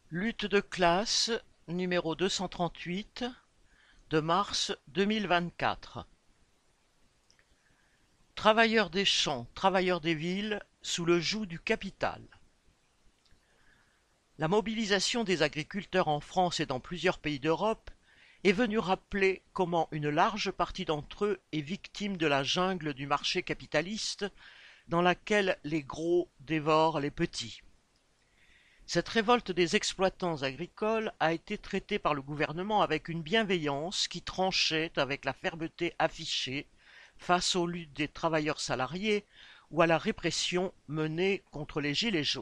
Lutte de classe, numéro 238, de mars 2024. Travailleurs des champs, travailleurs des villes, sous le joug du capital. La mobilisation des agriculteurs en France et dans plusieurs pays d'Europe est venue rappeler comment une large partie d'entre eux est victime de la jungle du marché capitaliste dans laquelle les gros dévorent les petits. Cette révolte des exploitants agricoles a été traitée par le gouvernement avec une bienveillance qui tranchait avec la fermeté affichée face aux luttes des travailleurs salariés ou à la répression menée contre les gilets jaunes.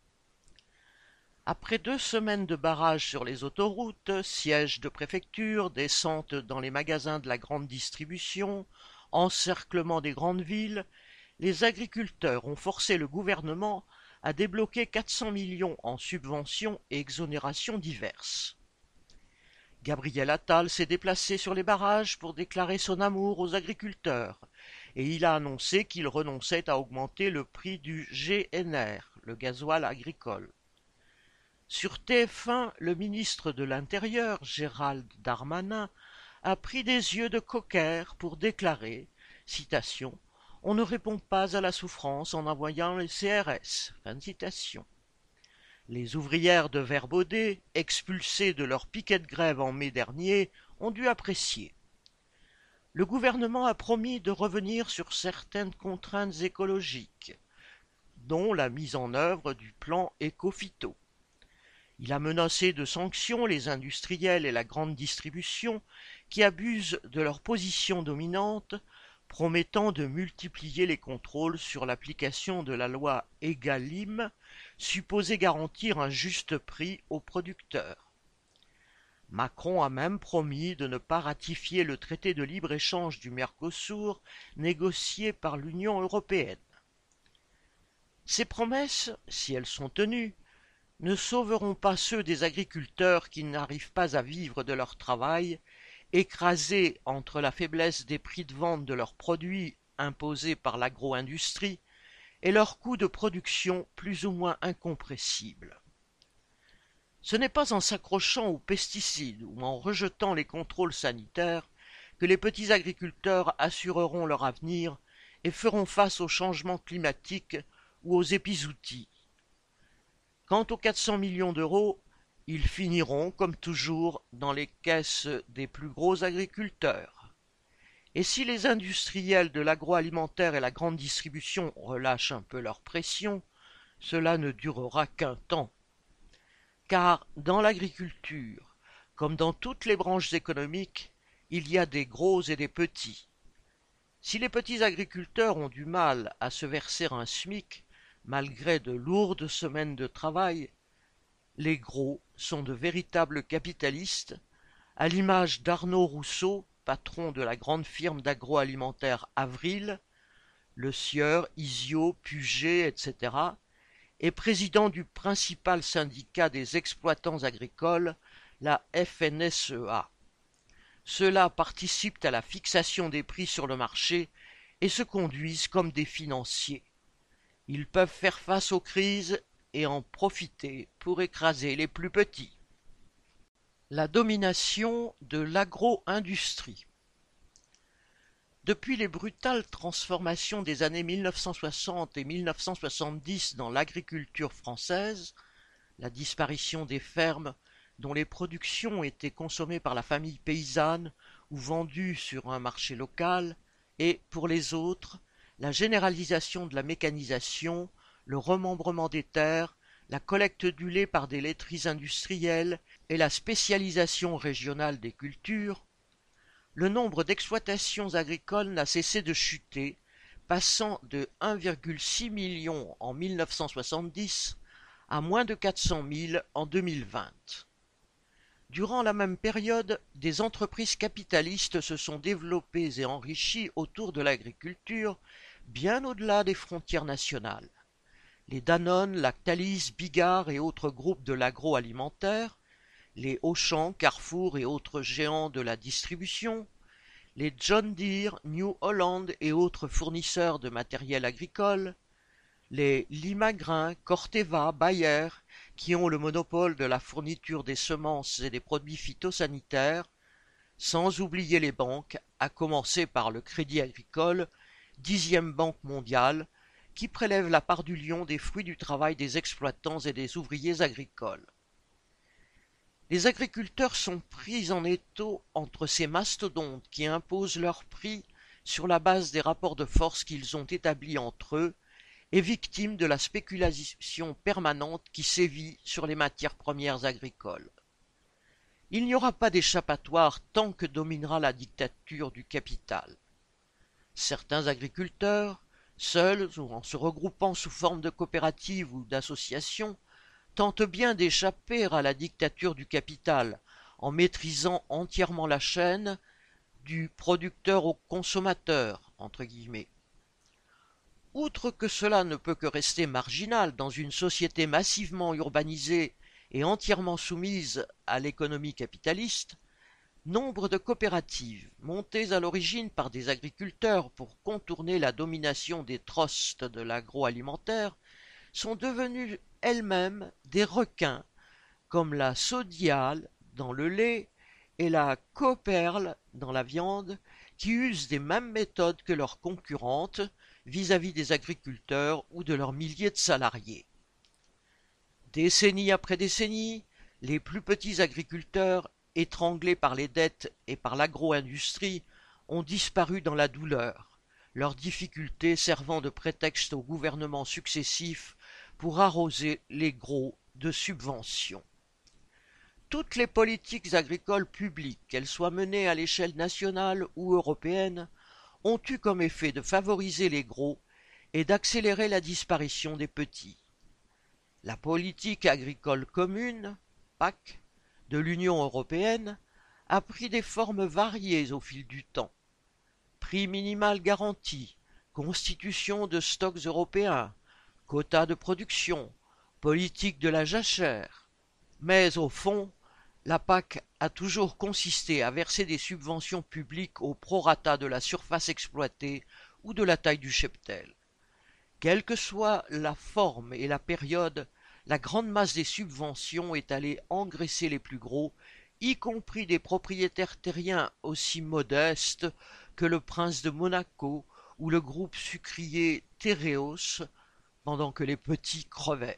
Après 2 semaines de barrages sur les autoroutes, sièges de préfecture, descentes dans les magasins de la grande distribution, encerclement des grandes villes, les agriculteurs ont forcé le gouvernement à débloquer 400 millions en subventions et exonérations diverses. Gabriel Attal s'est déplacé sur les barrages pour déclarer son amour aux agriculteurs et il a annoncé qu'il renonçait à augmenter le prix du GNR, le gasoil agricole. Sur TF1, le ministre de l'Intérieur, Gérald Darmanin, a pris des yeux de coquère pour déclarer, citation, « On ne répond pas à la souffrance en envoyant les CRS ». Fin de citation. Les ouvrières de Verbaudet, expulsées de leur piquet de grève en mai dernier, ont dû apprécier. Le gouvernement a promis de revenir sur certaines contraintes écologiques, dont la mise en œuvre du plan Écophyto. Il a menacé de sanctions les industriels et la grande distribution qui abusent de leur position dominante, promettant de multiplier les contrôles sur l'application de la loi Egalim, supposée garantir un juste prix aux producteurs. Macron a même promis de ne pas ratifier le traité de libre-échange du Mercosur négocié par l'Union européenne. Ces promesses, si elles sont tenues, ne sauveront pas ceux des agriculteurs qui n'arrivent pas à vivre de leur travail, écrasés entre la faiblesse des prix de vente de leurs produits imposés par l'agro-industrie et leurs coûts de production plus ou moins incompressibles. Ce n'est pas en s'accrochant aux pesticides ou en rejetant les contrôles sanitaires que les petits agriculteurs assureront leur avenir et feront face aux changements climatiques ou aux épizooties. Quant aux 400 millions d'euros, ils finiront, comme toujours, dans les caisses des plus gros agriculteurs. Et si les industriels de l'agroalimentaire et la grande distribution relâchent un peu leur pression, cela ne durera qu'un temps. Car dans l'agriculture, comme dans toutes les branches économiques, il y a des gros et des petits. Si les petits agriculteurs ont du mal à se verser un SMIC, malgré de lourdes semaines de travail, les gros sont de véritables capitalistes, à l'image d'Arnaud Rousseau, patron de la grande firme d'agroalimentaire Avril, Le Sieur, Isio, Puget, etc., et président du principal syndicat des exploitants agricoles, la FNSEA. Ceux-là participent à la fixation des prix sur le marché et se conduisent comme des financiers. Ils peuvent faire face aux crises et en profiter pour écraser les plus petits. La domination de l'agro-industrie. Depuis les brutales transformations des années 1960 et 1970 dans l'agriculture française, la disparition des fermes dont les productions étaient consommées par la famille paysanne ou vendues sur un marché local, et, pour les autres, la généralisation de la mécanisation, le remembrement des terres, la collecte du lait par des laiteries industrielles et la spécialisation régionale des cultures, le nombre d'exploitations agricoles n'a cessé de chuter, passant de 1,6 million en 1970 à moins de 400 000 en 2020. Durant la même période, des entreprises capitalistes se sont développées et enrichies autour de l'agriculture, bien au-delà des frontières nationales. Les Danone, Lactalis, Bigard et autres groupes de l'agroalimentaire, les Auchan, Carrefour et autres géants de la distribution, les John Deere, New Holland et autres fournisseurs de matériel agricole, Les Limagrain, Corteva, Bayer, qui ont le monopole de la fourniture des semences et des produits phytosanitaires, sans oublier les banques, à commencer par le Crédit Agricole, 10e banque mondiale, qui prélève la part du lion des fruits du travail des exploitants et des ouvriers agricoles. Les agriculteurs sont pris en étau entre ces mastodontes qui imposent leurs prix sur la base des rapports de force qu'ils ont établis entre eux et victimes de la spéculation permanente qui sévit sur les matières premières agricoles. Il n'y aura pas d'échappatoire tant que dominera la dictature du capital. Certains agriculteurs, seuls ou en se regroupant sous forme de coopératives ou d'associations, tentent bien d'échapper à la dictature du capital en maîtrisant entièrement la chaîne du producteur au consommateur, entre guillemets. Outre que cela ne peut que rester marginal dans une société massivement urbanisée et entièrement soumise à l'économie capitaliste, nombre de coopératives, montées à l'origine par des agriculteurs pour contourner la domination des trusts de l'agroalimentaire, sont devenues elles-mêmes des requins, comme la Sodial dans le lait et la Cooperl dans la viande, qui usent des mêmes méthodes que leurs concurrentes vis-à-vis des agriculteurs ou de leurs milliers de salariés. Décennie après décennie, les plus petits agriculteurs, étranglés par les dettes et par l'agro-industrie, ont disparu dans la douleur, leurs difficultés servant de prétexte aux gouvernements successifs pour arroser les gros de subventions. Toutes les politiques agricoles publiques, qu'elles soient menées à l'échelle nationale ou européenne, ont eu comme effet de favoriser les gros et d'accélérer la disparition des petits. La politique agricole commune, PAC, de l'Union européenne a pris des formes variées au fil du temps. Prix minimal garanti, constitution de stocks européens, quotas de production, politique de la jachère. Mais au fond, la PAC a toujours consisté à verser des subventions publiques au prorata de la surface exploitée ou de la taille du cheptel. Quelle que soit la forme et la période, la grande masse des subventions est allée engraisser les plus gros, y compris des propriétaires terriens aussi modestes que le prince de Monaco ou le groupe sucrier Tereos, pendant que les petits crevaient.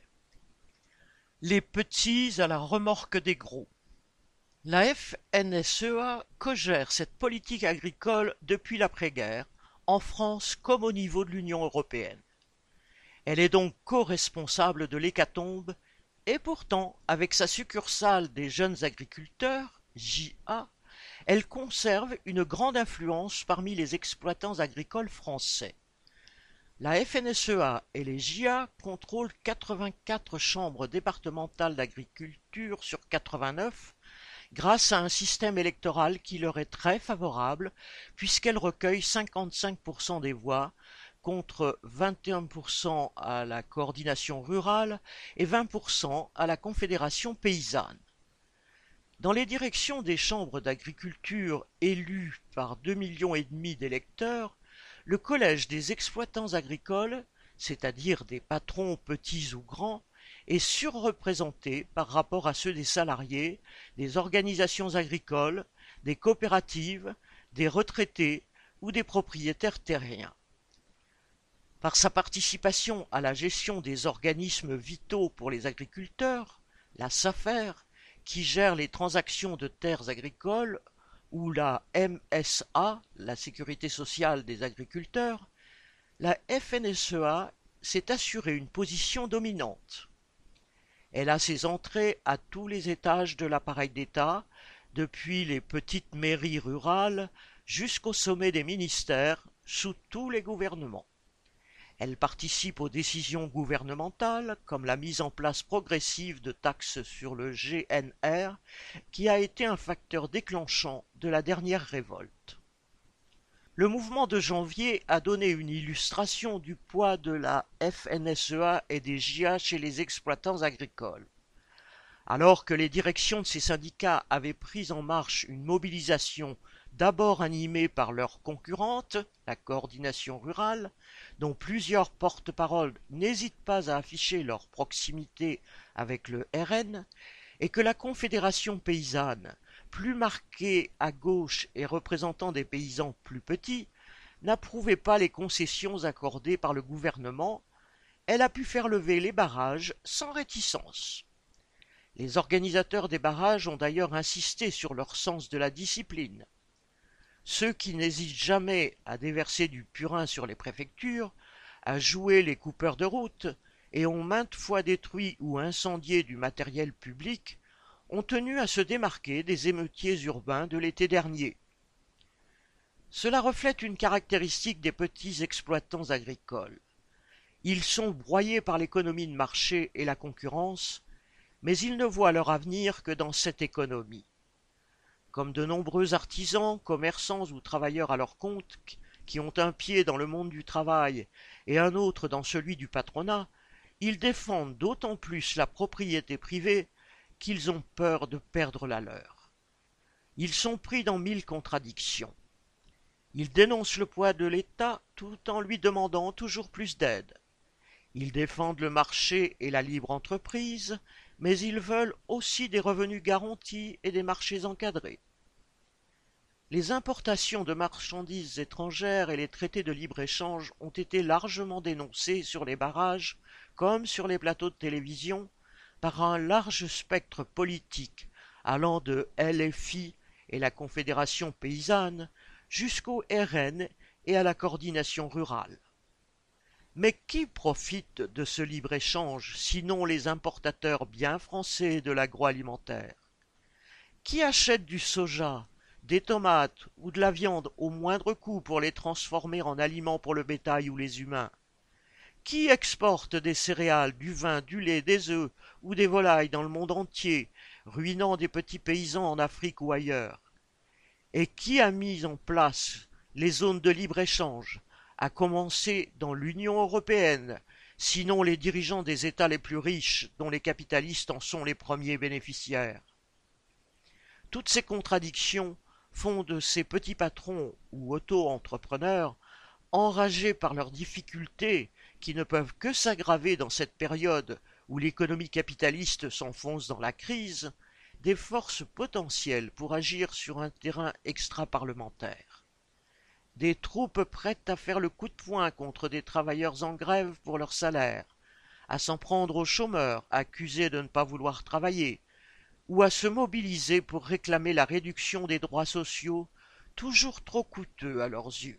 Les petits à la remorque des gros. La FNSEA cogère cette politique agricole depuis l'après-guerre, en France comme au niveau de l'Union européenne. Elle est donc co-responsable de l'hécatombe, et pourtant, avec sa succursale des jeunes agriculteurs, JA, elle conserve une grande influence parmi les exploitants agricoles français. La FNSEA et les JA contrôlent 84 chambres départementales d'agriculture sur 89, grâce à un système électoral qui leur est très favorable, puisqu'elles recueillent 55% des voix, contre 21% à la coordination rurale et 20% à la confédération paysanne. Dans les directions des chambres d'agriculture élues par 2,5 millions d'électeurs, le collège des exploitants agricoles, c'est-à-dire des patrons petits ou grands, est surreprésenté par rapport à ceux des salariés, des organisations agricoles, des coopératives, des retraités ou des propriétaires terriens. Par sa participation à la gestion des organismes vitaux pour les agriculteurs, la SAFER, qui gère les transactions de terres agricoles, ou la MSA, la Sécurité sociale des agriculteurs, la FNSEA s'est assurée une position dominante. Elle a ses entrées à tous les étages de l'appareil d'État, depuis les petites mairies rurales jusqu'au sommet des ministères, sous tous les gouvernements. Elle participe aux décisions gouvernementales, comme la mise en place progressive de taxes sur le GNR, qui a été un facteur déclenchant de la dernière révolte. Le mouvement de janvier a donné une illustration du poids de la FNSEA et des JA chez les exploitants agricoles. Alors que les directions de ces syndicats avaient pris en marche une mobilisation d'abord animés par leur concurrente, la coordination rurale, dont plusieurs porte-paroles n'hésitent pas à afficher leur proximité avec le RN, et que la Confédération paysanne, plus marquée à gauche et représentant des paysans plus petits, n'approuvait pas les concessions accordées par le gouvernement, elle a pu faire lever les barrages sans réticence. Les organisateurs des barrages ont d'ailleurs insisté sur leur sens de la discipline. Ceux qui n'hésitent jamais à déverser du purin sur les préfectures, à jouer les coupeurs de route, et ont maintes fois détruit ou incendié du matériel public, ont tenu à se démarquer des émeutiers urbains de l'été dernier. Cela reflète une caractéristique des petits exploitants agricoles. Ils sont broyés par l'économie de marché et la concurrence, mais ils ne voient leur avenir que dans cette économie. Comme de nombreux artisans, commerçants ou travailleurs à leur compte, qui ont un pied dans le monde du travail et un autre dans celui du patronat, ils défendent d'autant plus la propriété privée qu'ils ont peur de perdre la leur. Ils sont pris dans 1000 contradictions. Ils dénoncent le poids de l'État tout en lui demandant toujours plus d'aide. Ils défendent le marché et la libre entreprise, mais ils veulent aussi des revenus garantis et des marchés encadrés. Les importations de marchandises étrangères et les traités de libre-échange ont été largement dénoncés sur les barrages comme sur les plateaux de télévision par un large spectre politique allant de LFI et la Confédération paysanne jusqu'au RN et à la coordination rurale. Mais qui profite de ce libre-échange sinon les importateurs bien français de l'agroalimentaire? Qui achète du soja, des tomates ou de la viande au moindre coût pour les transformer en aliments pour le bétail ou les humains? Qui exporte des céréales, du vin, du lait, des œufs ou des volailles dans le monde entier, ruinant des petits paysans en Afrique ou ailleurs? Et qui a mis en place les zones de libre-échange, à commencer dans l'Union européenne, sinon les dirigeants des États les plus riches dont les capitalistes en sont les premiers bénéficiaires? Toutes ces contradictions font de ces petits patrons ou auto-entrepreneurs, enragés par leurs difficultés qui ne peuvent que s'aggraver dans cette période où l'économie capitaliste s'enfonce dans la crise, des forces potentielles pour agir sur un terrain extra-parlementaire. Des troupes prêtes à faire le coup de poing contre des travailleurs en grève pour leur salaire, à s'en prendre aux chômeurs accusés de ne pas vouloir travailler, ou à se mobiliser pour réclamer la réduction des droits sociaux, toujours trop coûteux à leurs yeux.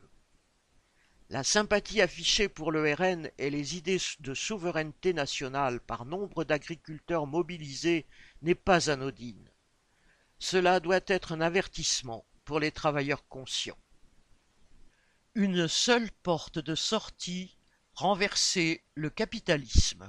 La sympathie affichée pour le RN et les idées de souveraineté nationale par nombre d'agriculteurs mobilisés n'est pas anodine. Cela doit être un avertissement pour les travailleurs conscients. Une seule porte de sortie, renverser le capitalisme.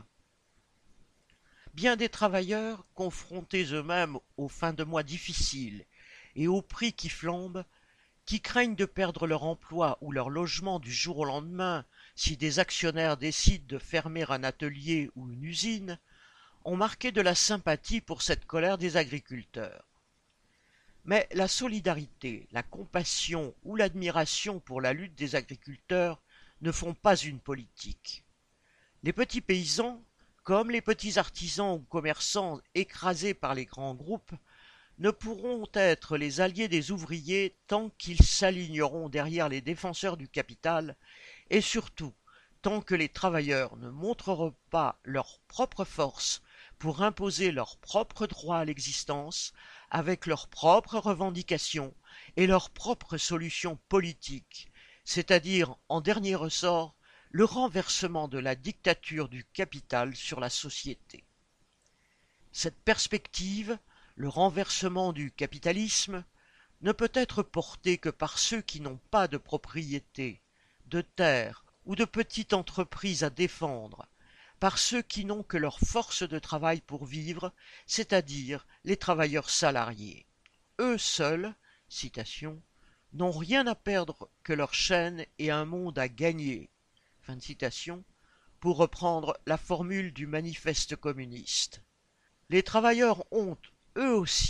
Bien des travailleurs, confrontés eux-mêmes aux fins de mois difficiles et aux prix qui flambent, qui craignent de perdre leur emploi ou leur logement du jour au lendemain si des actionnaires décident de fermer un atelier ou une usine, ont marqué de la sympathie pour cette colère des agriculteurs. Mais la solidarité, la compassion ou l'admiration pour la lutte des agriculteurs ne font pas une politique. Les petits paysans, comme les petits artisans ou commerçants écrasés par les grands groupes, ne pourront être les alliés des ouvriers tant qu'ils s'aligneront derrière les défenseurs du capital et surtout tant que les travailleurs ne montreront pas leur propre force pour imposer leurs propres droits à l'existence avec leurs propres revendications et leurs propres solutions politiques, c'est-à-dire, en dernier ressort, le renversement de la dictature du capital sur la société. Cette perspective, le renversement du capitalisme, ne peut être portée que par ceux qui n'ont pas de propriété, de terre ou de petite entreprise à défendre, par ceux qui n'ont que leur force de travail pour vivre, c'est-à-dire les travailleurs salariés. Eux seuls, citation, n'ont rien à perdre que leur chaîne et un monde à gagner. Fin de citation, pour reprendre la formule du manifeste communiste. Les travailleurs ont, eux aussi,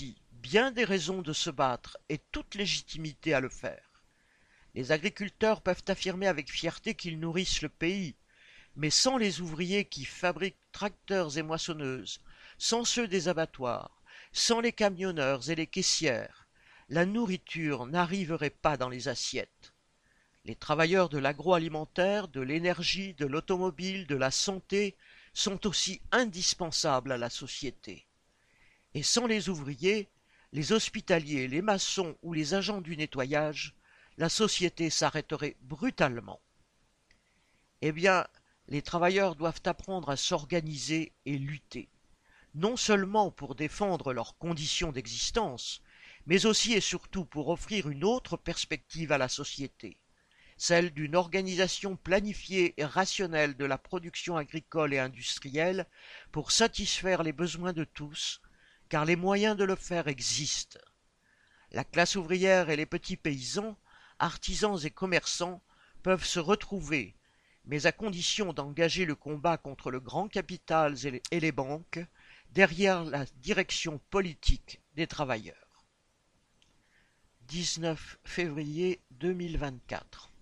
bien des raisons de se battre et toute légitimité à le faire. Les agriculteurs peuvent affirmer avec fierté qu'ils nourrissent le pays, mais sans les ouvriers qui fabriquent tracteurs et moissonneuses, sans ceux des abattoirs, sans les camionneurs et les caissières, la nourriture n'arriverait pas dans les assiettes. Les travailleurs de l'agroalimentaire, de l'énergie, de l'automobile, de la santé sont aussi indispensables à la société. Et sans les ouvriers, les hospitaliers, les maçons ou les agents du nettoyage, la société s'arrêterait brutalement. Eh bien, les travailleurs doivent apprendre à s'organiser et lutter, non seulement pour défendre leurs conditions d'existence, mais aussi et surtout pour offrir une autre perspective à la société, celle d'une organisation planifiée et rationnelle de la production agricole et industrielle pour satisfaire les besoins de tous, car les moyens de le faire existent. La classe ouvrière et les petits paysans, artisans et commerçants peuvent se retrouver, mais à condition d'engager le combat contre le grand capital et les banques, derrière la direction politique des travailleurs. 19 février 2024